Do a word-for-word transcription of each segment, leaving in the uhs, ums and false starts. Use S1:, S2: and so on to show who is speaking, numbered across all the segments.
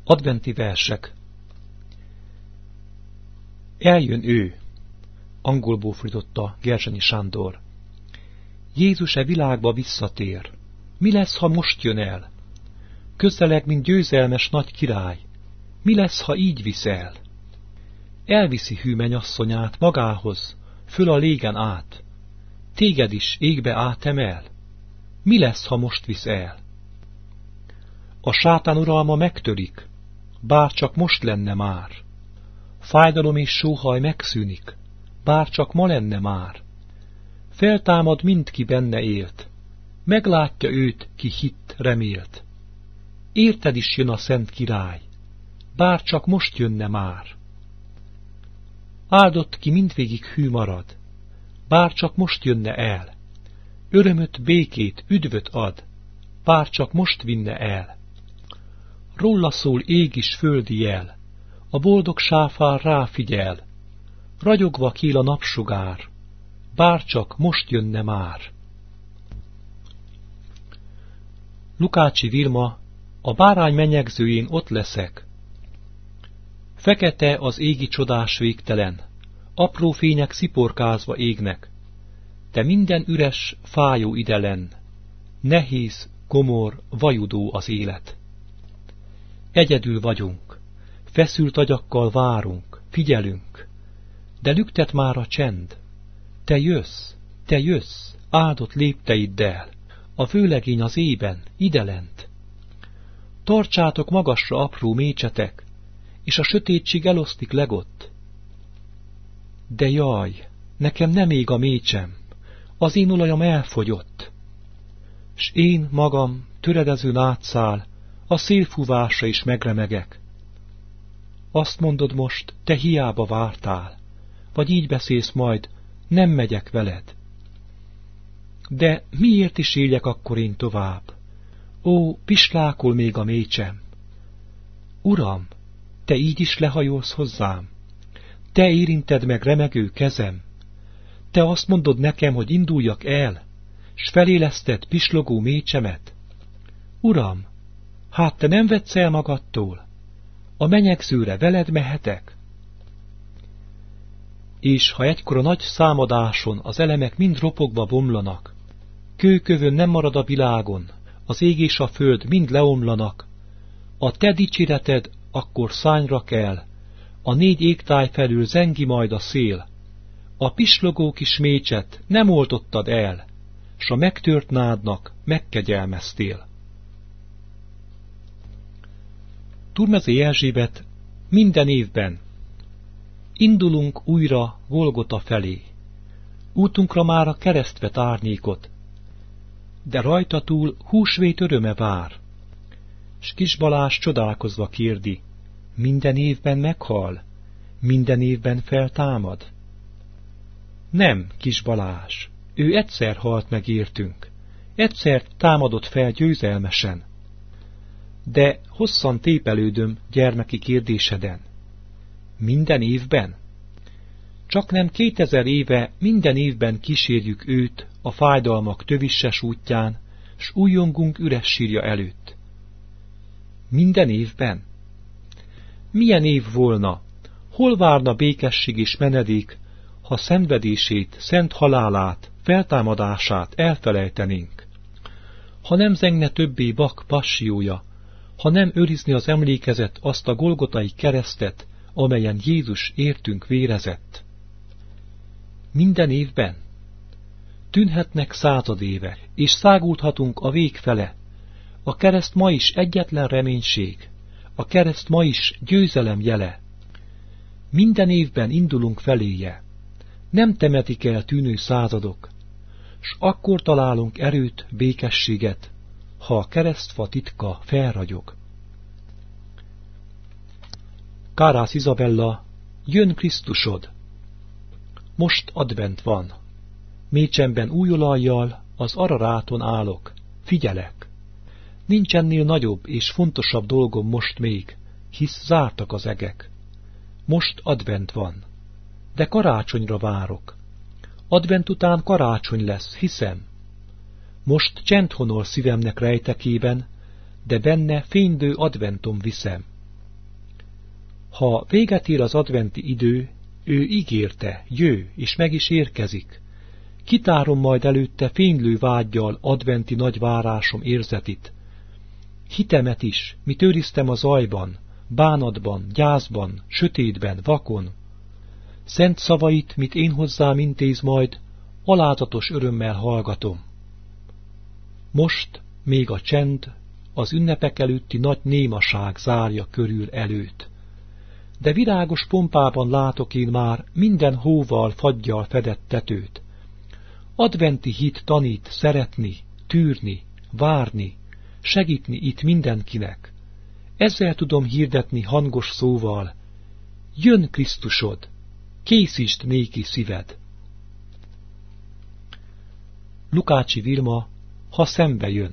S1: Adventi versek. Eljön ő, angolból fordította Gersonyi Sándor. Jézus e világba visszatér. Mi lesz, ha most jön el? Közeleg, mint győzelmes nagy király. Mi lesz, ha így visz el? Elviszi hű mennyasszonyát magához, föl a légen át. Téged is égbe átemel. Mi lesz, ha most visz el? A sátán uralma megtörik, bár csak most lenne már. Fájdalom és sóhaj megszűnik, bár csak ma lenne már. Feltámad mindki benne élt, meglátja őt, ki hitt, remélt. Érted is jön a Szent Király, bár csak most jönne már. Áldott ki mindvégig hű marad, bár csak most jönne el. Örömöt, békét, üdvöt ad, bár csak most vinne el. Róla szól ég is földi jel, a boldog sáfár ráfigyel. Ragyogva kíl a napsugár, bár csak most jönne már. Lukácsi Vilma, a bárány menyegzőjén ott leszek. Fekete az égi csodás végtelen, apró fények sziporkázva égnek. Te minden üres, fájó idelen, nehéz, komor, vajudó az élet. Egyedül vagyunk, feszült agyakkal várunk, figyelünk, de lüktet már a csend. Te jössz, te jössz, áldott lépteiddel, a vőlegény az ében, idelent. Tartsátok magasra apró mécsetek, és a sötétség elosztik legott. De jaj, nekem nem ég a mécsem, az én olajam elfogyott. S én magam töredezőn átszál, a szélfúvásra is megremegek. Azt mondod most, te hiába vártál, vagy így beszélsz majd, nem megyek veled. De miért is éljek akkor én tovább? Ó, pislákol még a mécsem. Uram, te így is lehajolsz hozzám. Te érinted meg remegő kezem. Te azt mondod nekem, hogy induljak el, s feléleszted pislogó mécsemet. Uram, hát te nem vetsz el magadtól? A menyegzőre veled mehetek? És ha egykor a nagy számadáson az elemek mind ropogva bomlanak, kőkövön nem marad a világon, az ég és a föld mind leomlanak, a te dicséreted akkor szányra kell, a négy égtáj felül zengi majd a szél, a pislogó kis mécset nem oltottad el, s a megtört nádnak megkegyelmeztél. Turmezé Erzsébet, minden évben indulunk újra Golgota felé. Útunkra már a kereszt vet árnyékot, de rajta túl húsvét öröme vár. S kis Balázs csodálkozva kérdi, minden évben meghal, minden évben feltámad? Nem, kis Balázs, ő egyszer halt meg értünk, egyszer támadott fel győzelmesen. De hosszan tépelődöm gyermeki kérdéseden. Minden évben? Csak nem kétezer éve minden évben kísérjük őt a fájdalmak tövisses útján, s újjongunk üres sírja előtt. Minden évben? Milyen év volna, hol várna békesség és menedék, ha szenvedését, szent halálát, feltámadását elfelejtenénk? Ha nem zengne többé vak passiója, ha nem őrizni az emlékezet azt a golgotai keresztet, amelyen Jézus értünk vérezett. Minden évben tűnhetnek század éve, és száguldhatunk a vég fele. A kereszt ma is egyetlen reménység, a kereszt ma is győzelem jele. Minden évben indulunk feléje, nem temetik el tűnő századok, s akkor találunk erőt, békességet, ha a keresztfa titka felragyog. Kárász Izabella, jön Krisztusod! Most advent van. Mécsemben új olajjal az Araráton állok, figyelek. Nincs ennél nagyobb és fontosabb dolgom most még, hisz zártak az egek. Most advent van, de karácsonyra várok. Advent után karácsony lesz, hiszem. Most csend honol szívemnek rejtekében, de benne fénylő adventom viszem. Ha véget ér az adventi idő, ő ígérte, jöjj, és meg is érkezik. Kitárom majd előtte fénylő vággyal adventi nagy várásom érzetit. Hitemet is, mit őriztem a zajban, bánatban, gyászban, sötétben, vakon. Szent szavait, mit én hozzám intéz majd, alázatos örömmel hallgatom. Most még a csend, az ünnepek előtti nagy némaság zárja körül előtt. De virágos pompában látok én már minden hóval, faggyal fedett tetőt. Adventi hit tanít szeretni, tűrni, várni, segítni itt mindenkinek. Ezzel tudom hirdetni hangos szóval: jön Krisztusod, készítsd néki szíved. Lukácsi Vilma, ha szembe jön.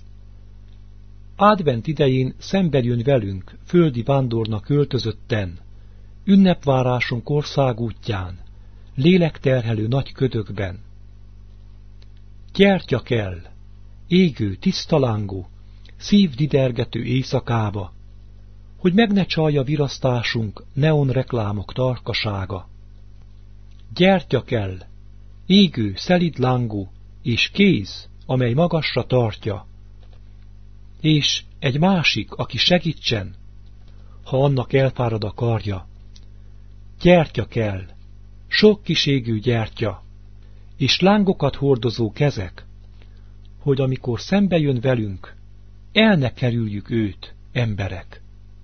S1: Advent idején szembe jön velünk, földi vándornak öltözötten, ünnepvárásunk országútján, lélekterhelő nagy ködökben. Gyertya kell, égő, tisztalángú, szívdidergető éjszakába, hogy meg ne csalja virasztásunk neon reklámok tarkasága. Gyertya kell, égő, szelíd lángú, és kéz, amely magasra tartja, és egy másik, aki segítsen, ha annak elfárad a karja. Gyertya kell, sok kis égő gyertya, és lángokat hordozó kezek, hogy amikor szembe jön velünk, el ne kerüljük őt, emberek.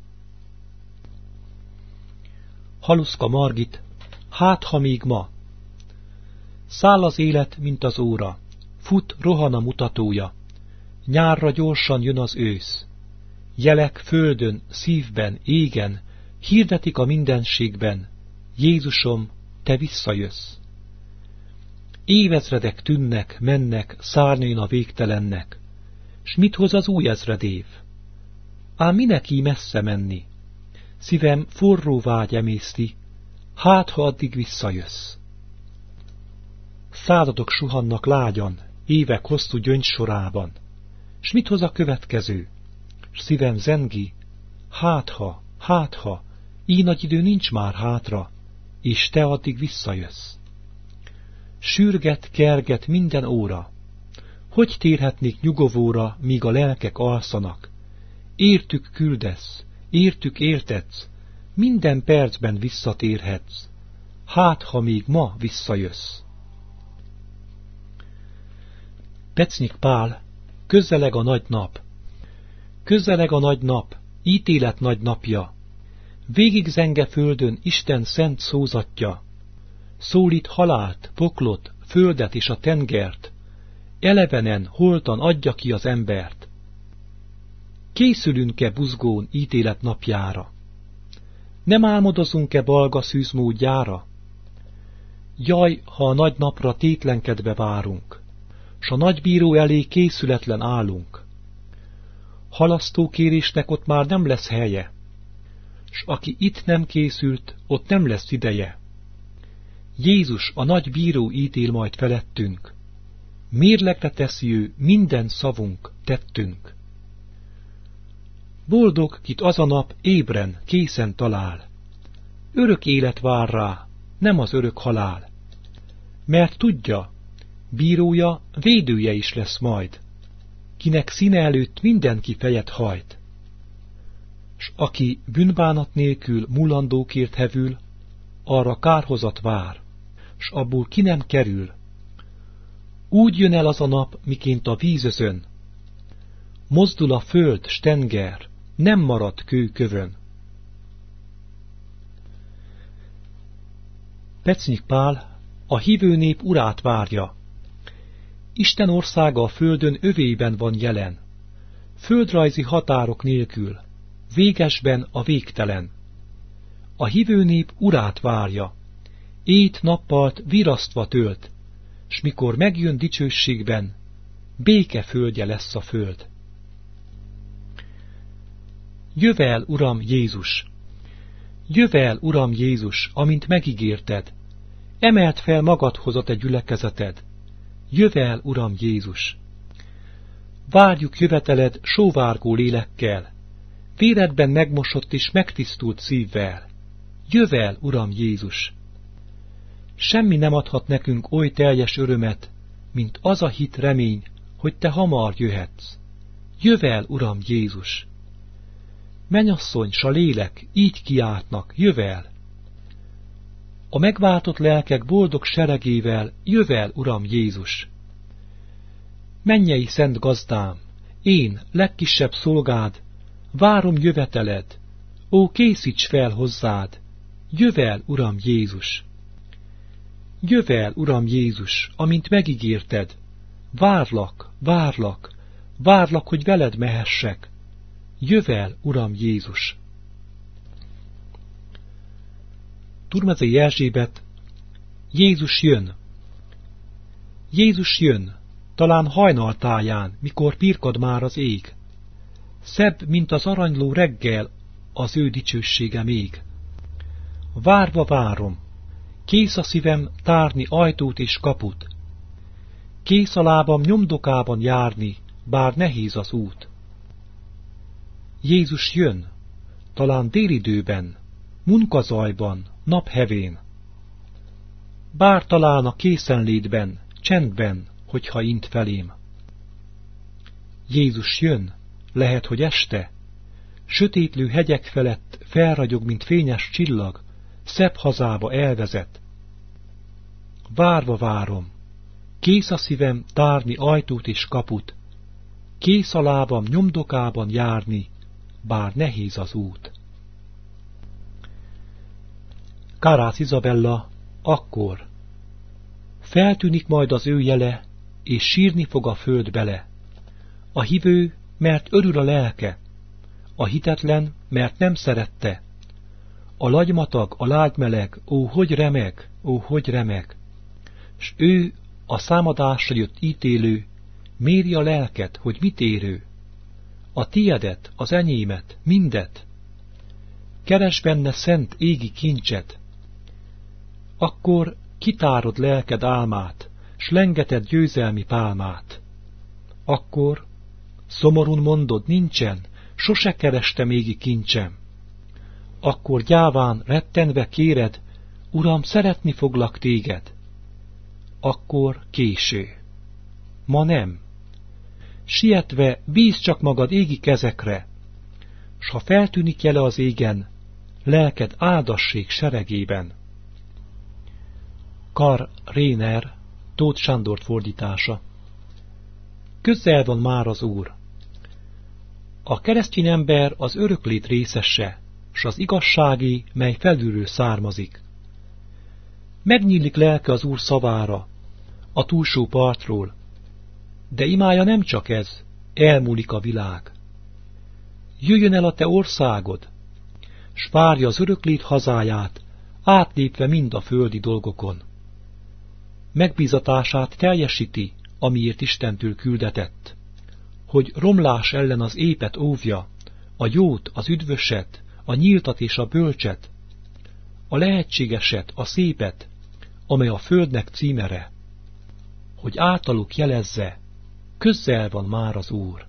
S1: Haluszka Margit, hát ha még ma. Száll az élet, mint az óra, fut, rohan a mutatója, nyárra gyorsan jön az ősz. Jelek földön, szívben, égen, hirdetik a mindenségben: Jézusom, te visszajössz. Évezredek tűnnek, mennek, szárnyon a végtelennek, s mit hoz az új ezredév? Ám minek így messze menni? Szívem forró vágy emészti, hát ha addig visszajössz. Századok suhannak lágyan, évek hosszú gyöngysorában, s mit hoz a következő? S szívem zengi, hát ha, hát ha, így nagy idő nincs már hátra, és te addig visszajössz. Sürget, kerget minden óra, hogy térhetnék nyugovóra, míg a lelkek alszanak? Értük küldesz, értük értetsz, minden percben visszatérhetsz, hát ha még ma visszajössz. Pecnyik Pál, közeleg a nagy nap. Közeleg a nagy nap, ítélet nagy napja. Végig zenge földön Isten szent szózatja. Szólít halált, poklot, földet és a tengert, elevenen, holtan adja ki az embert. Készülünk-e buzgón ítélet napjára? Nem álmodozunk-e balga szűz módjára? Jaj, ha a nagy napra tétlenkedve várunk, s a nagybíró elé készületlen állunk. Halasztókérésnek ott már nem lesz helye, s aki itt nem készült, ott nem lesz ideje. Jézus, a nagy bíró ítél majd felettünk, mérlegre teszi ő minden szavunk, tettünk. Boldog, kit az a nap ébren, készen talál, örök élet vár rá, nem az örök halál. Mert tudja, bírója, védője is lesz majd, kinek színe előtt mindenki fejet hajt. S aki bűnbánat nélkül mullandókért hevül, arra kárhozat vár, s abból ki nem kerül. Úgy jön el az a nap, miként a vízözön, mozdul a föld, s tenger, nem marad kőkövön. Pecnyik Pál, a hívő nép urát várja. Isten országa a földön övében van jelen, földrajzi határok nélkül, végesben a végtelen. A hívő nép urát várja, ét-nappalt virasztva tölt, s mikor megjön dicsőségben, béke földje lesz a föld. Jövel, Uram Jézus! Jövel, Uram Jézus, amint megígérted, emelt fel magadhoz a te gyülekezeted. Jövel, Uram Jézus! Várjuk jöveteled sóvárgó lélekkel, véredben megmosott és megtisztult szívvel. jövel, Uram Jézus! Semmi nem adhat nekünk oly teljes örömet, mint az a hit remény, hogy te hamar jöhetsz. Jövel, Uram Jézus! Mennyasszony, s a lélek így kiáltnak, jövel! A megváltott lelkek boldog seregével, jövel, Uram Jézus! Mennyei szent gazdám, én, legkisebb szolgád, várom jöveteled, ó, készíts fel hozzád, jövel, Uram Jézus! Jövel, Uram Jézus, amint megígérted, várlak, várlak, várlak, hogy veled mehessek, jövel, Uram Jézus! Turmezei Erzsébet, Jézus jön! Jézus jön, talán hajnaltáján, mikor pirkad már az ég. Szebb, mint az aranyló reggel, az ő dicsősége még. Várva várom, kész a szívem tárni ajtót és kaput. Kész a lábam nyomdokában járni, bár nehéz az út. Jézus jön, talán délidőben, munkazajban, naphevén. Bár talán a készenlétben, csendben, hogyha int felém. Jézus jön, lehet, hogy este, sötétlő hegyek felett felragyog, mint fényes csillag, szebb hazába elvezet. Várva várom, kész a szívem tárni ajtót és kaput, kész a lábam nyomdokában járni, bár nehéz az út. Kárász Izabella, akkor feltűnik majd az ő jele, és sírni fog a föld bele. A hívő, mert örül a lelke, a hitetlen, mert nem szerette. A lagymatag, a lágymeleg, ó, hogy remeg, ó, hogy remeg. S ő, a számadásra jött ítélő, méri a lelket, hogy mit érő. A tiedet, az enyémet, mindet. Keres benne szent égi kincset. Akkor kitárod lelked álmát, s lengeted győzelmi pálmát. Akkor szomorún mondod, nincsen, sose kerestem égi kincsem. Akkor gyáván, rettenve kéred, Uram, szeretni foglak téged. Akkor késő. Ma nem. Sietve bízz csak magad égi kezekre, s ha feltűnik jele az égen, lelked áldassék seregében. Karl Rahner, Tóth Sándor fordítása. Közel van már az Úr. A keresztény ember az öröklét részese, s az igazságé, mely felülről származik. Megnyílik lelke az Úr szavára, a túlsó partról, de imája nem csak ez, elmúlik a világ. Jöjjön el a te országod, s várja az öröklét hazáját, átlépve mind a földi dolgokon. Megbízatását teljesíti, amiért Istentől küldetett, hogy romlás ellen az épet óvja, a jót, az üdvöset, a nyíltat és a bölcset, a lehetségeset, a szépet, amely a földnek címere, hogy általuk jelezze, közel van már az Úr.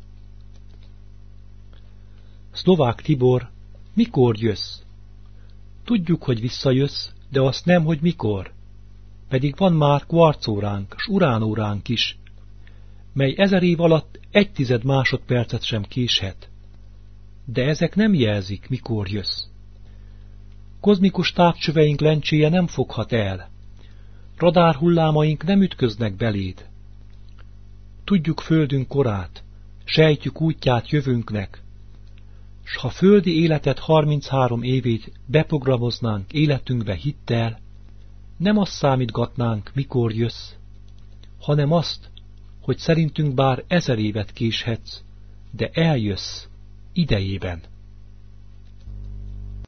S1: Szlovák Tibor, mikor jössz? Tudjuk, hogy visszajössz, de azt nem, hogy mikor. Pedig van már kvarcóránk, s uránóránk is, mely ezer év alatt egy tized másodpercet sem késhet. De ezek nem jelzik, mikor jössz. Kozmikus távcsöveink lencséje nem foghat el. Radárhullámaink nem ütköznek beléd. Tudjuk földünk korát, sejtjük útját jövőnknek, s ha földi életet harminchárom évét beprogramoznánk életünkbe hittel, nem azt számítgatnánk, mikor jössz, hanem azt, hogy szerintünk bár ezer évet késhetsz, de eljössz idejében.